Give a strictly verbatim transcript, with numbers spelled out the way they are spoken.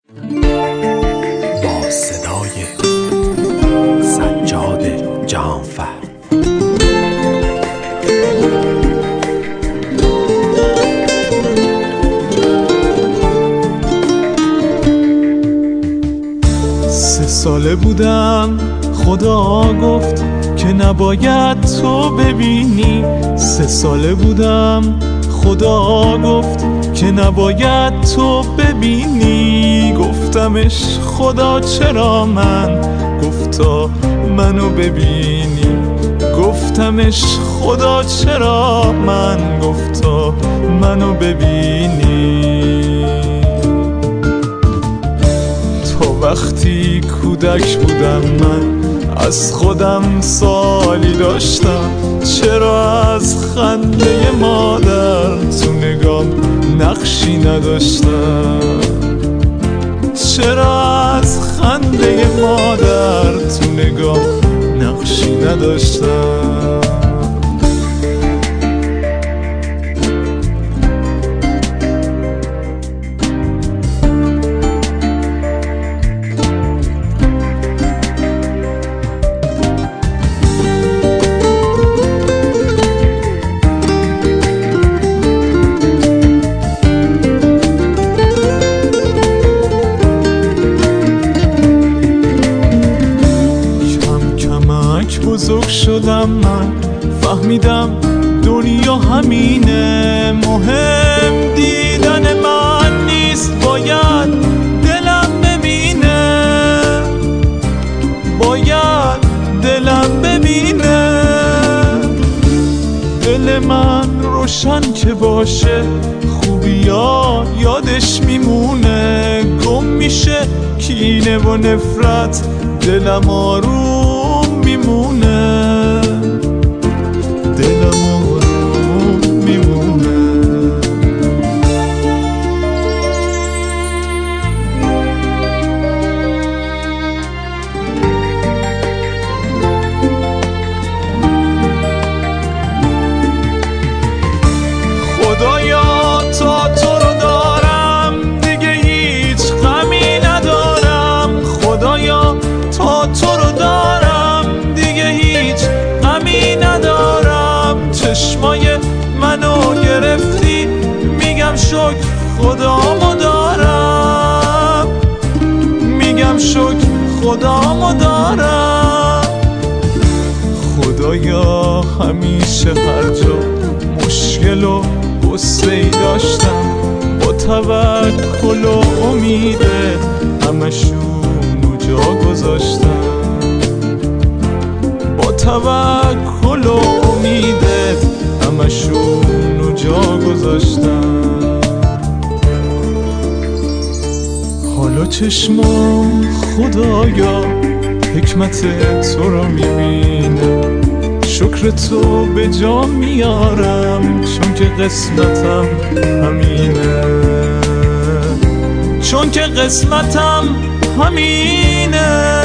با صدای سجاد جهانفر. سه ساله بودم خدا گفت که نباید تو ببینی. سه ساله بودم خدا گفت که نباید تو ببینی. گفتمش خدا چرا من؟ گفتا منو ببینی. گفتمش خدا چرا من؟ گفتا منو ببینی. تو وقتی کودک بودم من از خودم سوالی داشتم، چرا از خنده مادر تو نگام نقشی نداشتم؟ چرا از خنده مادر تو نگام نقشی نداشتم؟ بزرگ شدم من، فهمیدم دنیا همینه. مهم دیدن من نیست، باید دلم ببینه. باید دلم ببینه. دل من روشن که باشه، خوبیا یادش میمونه. گم میشه کینه و نفرت، دلم آروم میمونه. دلم آروم میمونه. خدایا تا تو رو دارم دیگه هیچ غمی ندارم. خدایا تا تو رو دارم دیگه هیچ غمی ندارم. چشمای منو گرفتی، میگم شکر خدامو دارم. میگم شکر خدامو دارم. خدایا همیشه هر جا مشکل و غصه‌ای داشتم، با توکل و امیده همشون جا گذاشتم. با توکل و امیدت همشون جا گذاشتم. حالا چشمام خدایا حکمت تو رو میبینم. شکر تو به جا میارم، چون که قسمتم همینه. چون که قسمتم همینه.